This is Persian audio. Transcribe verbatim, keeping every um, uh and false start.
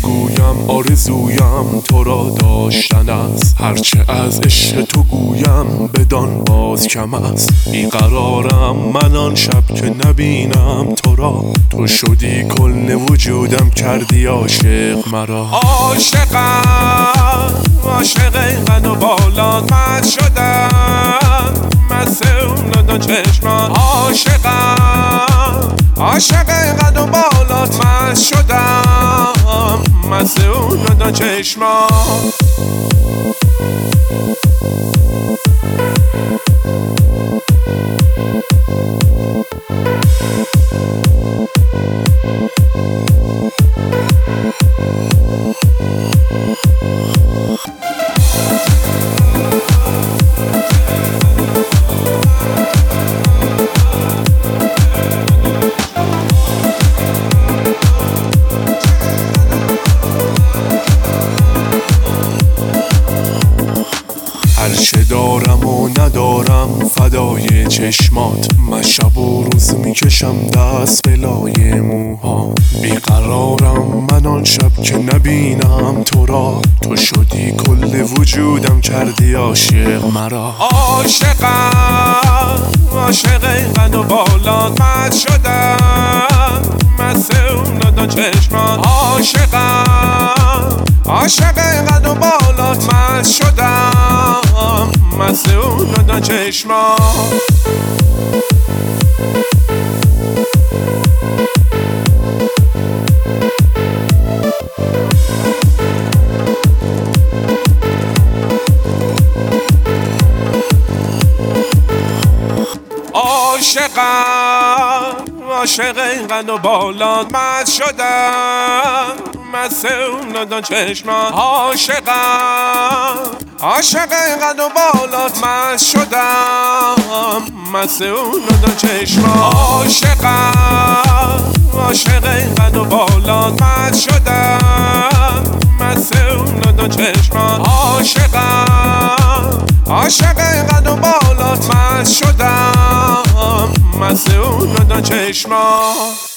گویم آرزویم تو را داشتن است، هرچه از عشق تو گویم بدان باز کم است. بیقرارم من آن شب که نبینم تو را، تو شدی کل وجودم کردی عاشق مرا. عاشقم عاشق قد و بالات من شدم، مست اون دو چشمان. عاشقم عاشق قد و بالات من شدم، مست اون دو چشمان. هرچه دارم و ندارم فدای چشمات، من شب و روز میکشم دست به لای موها. بیقرارم من آن شب که نبینم تو را، تو شدی کل وجودم کردی عاشق مرا. عاشقم عاشق قد و بالات من شدم، مست اون دو چشمان. عاشقم عاشق قد و بالات من شدم، مست اون دو چشمان. عاشقم عاشق قد و بالات من شدم، مست اون دو چشمان. عاشقم عاشق قد و بالات من شدم، مست اون دو چشمان. عاشقم عاشق قد و بالات من شدم، مست اون دو چشمان. عاشقم عاشق قد و بالات من شدم، مست اون دو چشمان.